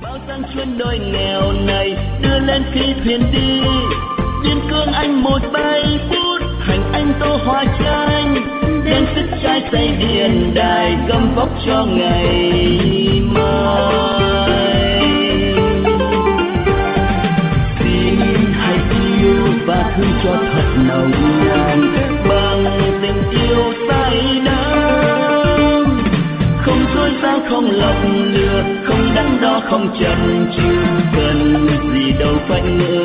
bao sang chuyến đôi nghèo này đưa lên khi thuyền đi, biên cương anh một bay phút hành anh tô hoa tranh, đem sức trai xây điện đài gấm vóc cho ngày mai. Xin hãy yêu và thương cho thật nồng nàn bằng tình yêu say đắm, không dối gian không lọc lừa, không đắn đo không chần chừ, cần gì đâu phải ngỡ